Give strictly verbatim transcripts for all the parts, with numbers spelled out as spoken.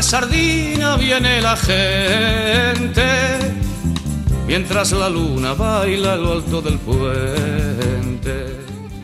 sardina viene la gente, mientras la luna baila a lo alto del puente.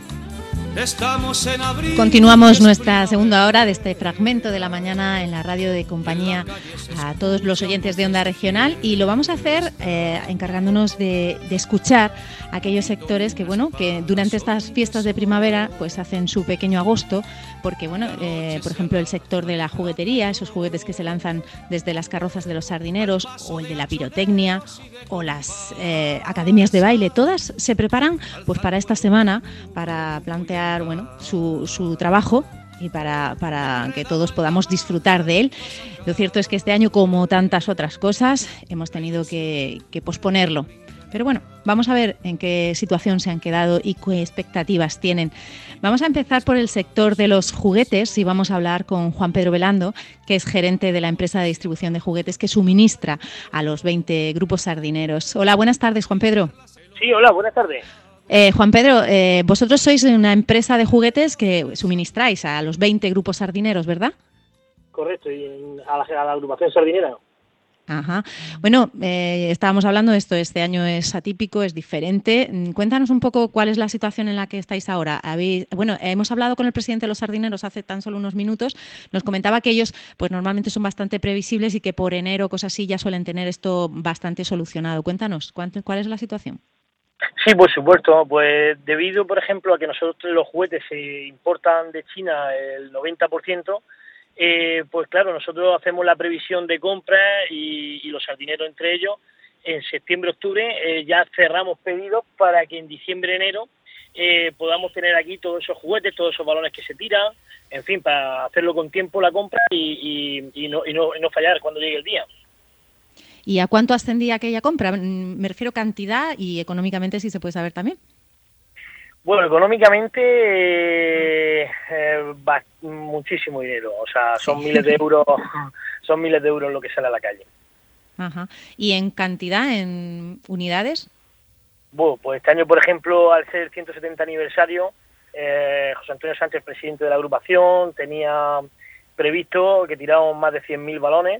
Estamos en abril. Continuamos nuestra segunda hora de este fragmento de la mañana en la radio de compañía a todos los oyentes de Onda Regional, y lo vamos a hacer eh, encargándonos de, de escuchar a aquellos sectores que, bueno, que durante estas fiestas de primavera pues hacen su pequeño agosto, porque, bueno, eh, por ejemplo, el sector de la juguetería, esos juguetes que se lanzan desde las carrozas de los sardineros, o el de la pirotecnia, o las eh, academias de baile, todas se preparan pues para esta semana, para plantear bueno, su, su trabajo y para, para que todos podamos disfrutar de él. Lo cierto es que este año, como tantas otras cosas, hemos tenido que, que posponerlo. Pero bueno, vamos a ver en qué situación se han quedado y qué expectativas tienen. Vamos a empezar por el sector de los juguetes y vamos a hablar con Juan Pedro Velando, que es gerente de la empresa de distribución de juguetes que suministra a los veinte grupos sardineros. Hola, buenas tardes, Juan Pedro. Sí, hola, buenas tardes. Eh, Juan Pedro, eh, vosotros sois una empresa de juguetes que suministráis a los veinte grupos sardineros, ¿verdad? Correcto, y en, a, la, a la agrupación sardinera. Ajá. Bueno, eh, estábamos hablando de esto, este año es atípico, es diferente. Cuéntanos un poco cuál es la situación en la que estáis ahora. Habéis, bueno, hemos hablado con el presidente de los sardineros hace tan solo unos minutos, nos comentaba que ellos pues normalmente son bastante previsibles y que por enero, cosas así, ya suelen tener esto bastante solucionado. Cuéntanos, ¿cuál es la situación? Sí, por supuesto, pues debido, por ejemplo, a que nosotros los juguetes se importan de China el noventa por ciento, eh, pues claro, nosotros hacemos la previsión de compra y, y los sardineros entre ellos, en septiembre-octubre eh, ya cerramos pedidos para que en diciembre-enero eh, podamos tener aquí todos esos juguetes, todos esos balones que se tiran, en fin, para hacerlo con tiempo la compra y, y, y, no, y, no, y no fallar cuando llegue el día. ¿Y a cuánto ascendía aquella compra? Me refiero cantidad y económicamente, si se puede saber también. Bueno, económicamente eh, eh, va muchísimo dinero, o sea, son sí. miles de euros, son miles de euros lo que sale a la calle. Ajá. ¿Y en cantidad, en unidades? Bueno, pues este año, por ejemplo, al ser el ciento setenta aniversario, eh, José Antonio Sánchez, presidente de la agrupación, tenía previsto que tirábamos más de cien mil balones.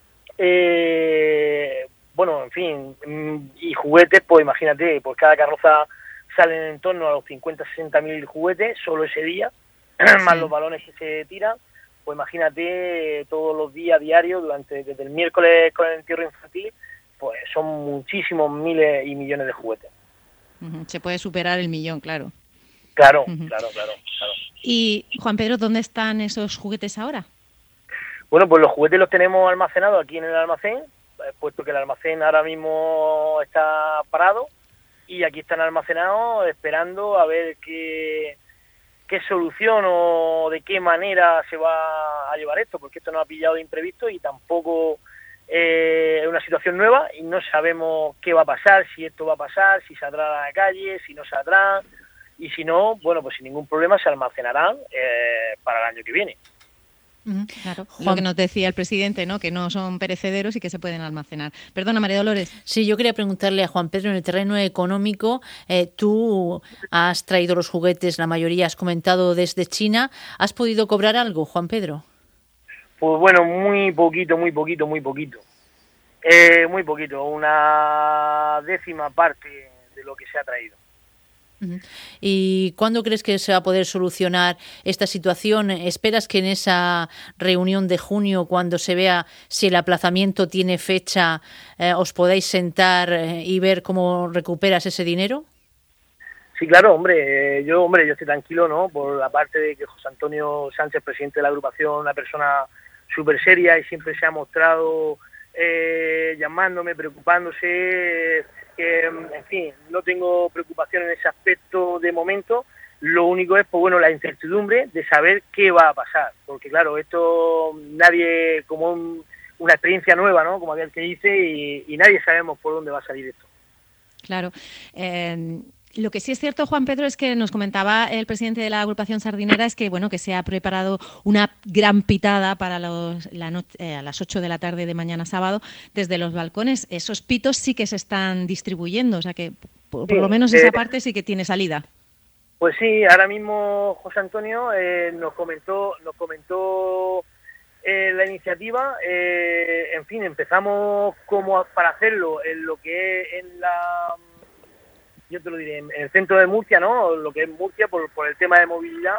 Eh, bueno, en fin, y juguetes, pues imagínate, pues cada carroza salen en torno a los cincuenta, sesenta mil juguetes solo ese día, sí. Más los balones que se tiran, pues imagínate todos los días diarios, durante desde el miércoles con el entierro infantil, pues son muchísimos miles y millones de juguetes. Uh-huh. Se puede superar el millón, claro. Claro, uh-huh. claro, claro, claro. Y, Juan Pedro, ¿dónde están esos juguetes ahora? Bueno, pues los juguetes los tenemos almacenados aquí en el almacén, puesto que el almacén ahora mismo está parado y aquí están almacenados esperando a ver qué, qué solución o de qué manera se va a llevar esto, porque esto nos ha pillado de imprevisto y tampoco eh, es una situación nueva y no sabemos qué va a pasar, si esto va a pasar, si saldrá a la calle, si no saldrá, y si no, bueno, pues sin ningún problema se almacenarán eh, para el año que viene. Claro, lo que nos decía el presidente, ¿no? Que no son perecederos y que se pueden almacenar. Perdona, María Dolores. Sí, yo quería preguntarle a Juan Pedro, en el terreno económico, eh, tú has traído los juguetes, la mayoría has comentado desde China. ¿Has podido cobrar algo, Juan Pedro? Pues bueno, muy poquito, muy poquito, muy poquito. Eh, muy poquito, una décima parte de lo que se ha traído. ¿Y cuándo crees que se va a poder solucionar esta situación? ¿Esperas que en esa reunión de junio, cuando se vea si el aplazamiento tiene fecha, eh, os podáis sentar eh, y ver cómo recuperas ese dinero? Sí, claro, hombre, eh, yo hombre, yo estoy tranquilo, ¿no? Por la parte de que José Antonio Sánchez, presidente de la agrupación, una persona súper seria y siempre se ha mostrado eh, llamándome, preocupándose. Que, en fin, no tengo preocupación en ese aspecto de momento. Lo único es, pues bueno, la incertidumbre de saber qué va a pasar, porque claro, esto nadie, como un, una experiencia nueva, ¿no? Como aquel que dice, y, y nadie sabemos por dónde va a salir esto. Claro. Eh... Lo que sí es cierto, Juan Pedro, es que nos comentaba el presidente de la agrupación sardinera, es que bueno que se ha preparado una gran pitada para los, la noche, eh, a las ocho de la tarde de mañana sábado desde los balcones. Esos pitos sí que se están distribuyendo, o sea que por, por lo menos esa parte sí que tiene salida. Pues sí, ahora mismo José Antonio eh, nos comentó, nos comentó eh, la iniciativa, eh, en fin, empezamos como para hacerlo en lo que es en la, yo te lo diré, en el centro de Murcia, ¿no? Lo que es Murcia por, por el tema de movilidad.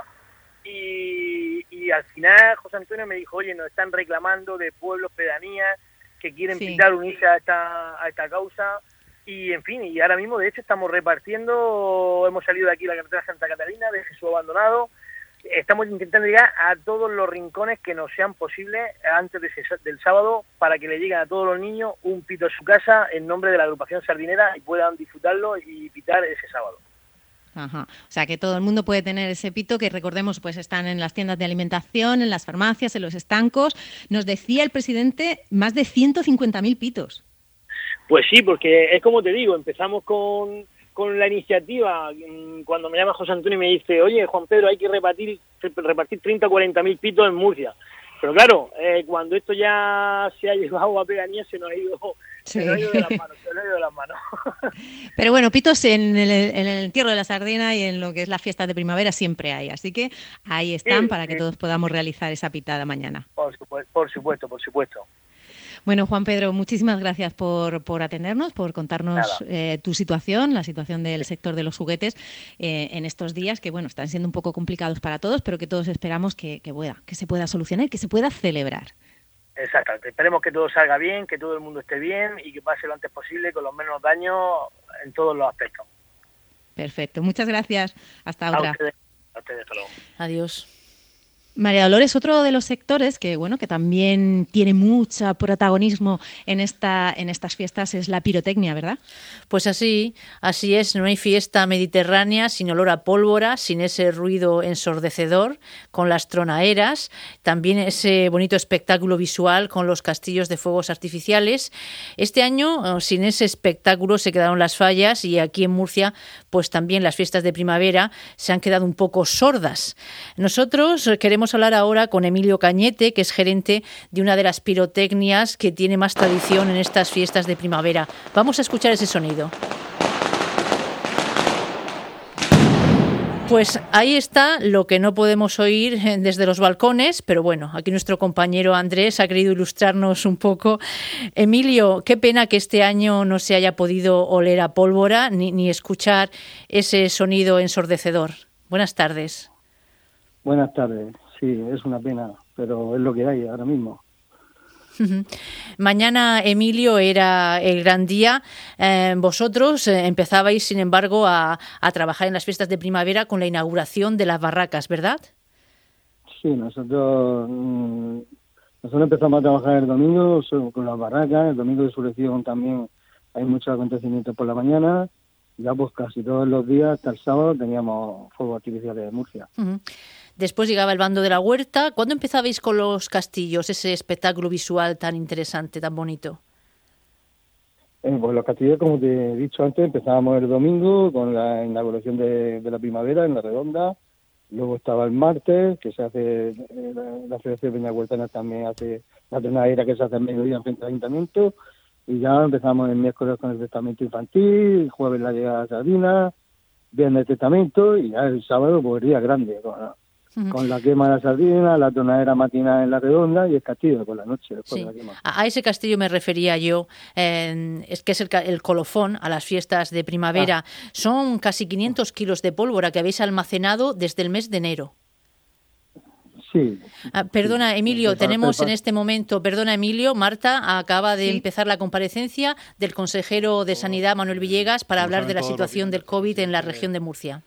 Y, y al final José Antonio me dijo, oye, nos están reclamando de pueblos, pedanías, que quieren Sí. pintar, unirse a esta, a esta causa. Y en fin, y ahora mismo de hecho estamos repartiendo, hemos salido de aquí la carretera Santa Catalina, de Jesús Abandonado, estamos intentando llegar a todos los rincones que nos sean posibles antes de ese, del sábado, para que le lleguen a todos los niños un pito a su casa en nombre de la agrupación sardinera y puedan disfrutarlo y pitar ese sábado. Ajá. O sea, que todo el mundo puede tener ese pito, que recordemos, pues están en las tiendas de alimentación, en las farmacias, en los estancos. Nos decía el presidente más de ciento cincuenta mil pitos. Pues sí, porque es como te digo, empezamos con, con la iniciativa, cuando me llama José Antonio y me dice, oye, Juan Pedro, hay que repartir, repartir treinta o cuarenta mil pitos en Murcia. Pero claro, eh, cuando esto ya se ha llevado a pedanía, se nos ha ido, Sí. se nos ha ido de las manos, se nos ha ido de las manos. Pero bueno, pitos en el, en el entierro de la sardina y en lo que es la fiesta de primavera siempre hay. Así que ahí están Sí, para que sí. todos podamos realizar esa pitada mañana. Por supuesto, por supuesto, por supuesto. Bueno, Juan Pedro, muchísimas gracias por, por atendernos, por contarnos eh, tu situación, la situación del sector de los juguetes eh, en estos días que, bueno, están siendo un poco complicados para todos, pero que todos esperamos que, que, pueda, que se pueda solucionar y que se pueda celebrar. Exactamente. Esperemos que todo salga bien, que todo el mundo esté bien y que pase lo antes posible con los menos daños en todos los aspectos. Perfecto. Muchas gracias. Hasta A otra. ustedes, a ustedes, hasta luego. Adiós. María Dolores, otro de los sectores que, bueno, que también tiene mucho protagonismo en esta en estas fiestas es la pirotecnia, ¿verdad? Pues así, así es, no hay fiesta mediterránea sin olor a pólvora, sin ese ruido ensordecedor, con las tronaeras, también ese bonito espectáculo visual con los castillos de fuegos artificiales. Este año, sin ese espectáculo, se quedaron las fallas y aquí en Murcia, pues también las fiestas de primavera se han quedado un poco sordas. Nosotros queremos hablar ahora con Emilio Cañete, que es gerente de una de las pirotecnias que tiene más tradición en estas fiestas de primavera. Vamos a escuchar ese sonido. Pues ahí está lo que no podemos oír desde los balcones, pero bueno, aquí nuestro compañero Andrés ha querido ilustrarnos un poco. Emilio, qué pena que este año no se haya podido oler a pólvora ni, ni escuchar ese sonido ensordecedor. Buenas tardes. Buenas tardes. Sí, es una pena, pero es lo que hay ahora mismo. Mañana, Emilio, era el gran día. Eh, vosotros eh, empezabais, sin embargo, a, a trabajar en las fiestas de primavera con la inauguración de las barracas, ¿verdad? Sí, nosotros mm, nosotros empezamos a trabajar el domingo con las barracas. El domingo de resurrección también hay muchos acontecimientos por la mañana. Ya pues casi todos los días, hasta el sábado, teníamos fuegos artificiales de Murcia. Uh-huh. Después llegaba el bando de la huerta. ¿Cuándo empezabais con los castillos, ese espectáculo visual tan interesante, tan bonito? Eh, pues los castillos, como te he dicho antes, empezábamos el domingo con la inauguración de, de la primavera en la Redonda. Luego estaba el martes, que se hace, eh, la, la Federación de Peñahuertanas también hace la tronadera que se hace al mediodía frente al ayuntamiento. Y ya empezamos el miércoles con el testamento infantil, jueves la llegada de sardina, viernes el testamento y ya el sábado pues el día grande, con, uh-huh. con la quema de la sardina, la tonadera matinal en la Redonda y el castillo por la noche después sí. de la quema. A ese castillo me refería yo, eh, es que es el, el colofón a las fiestas de primavera. Ah. Son casi quinientos kilos de pólvora que habéis almacenado desde el mes de enero. Sí. Ah, perdona, Emilio, tenemos en este momento, perdona, Emilio, Marta acaba de sí. empezar la comparecencia del consejero de Sanidad, Manuel Villegas, para hablar de la situación del COVID en la región de Murcia.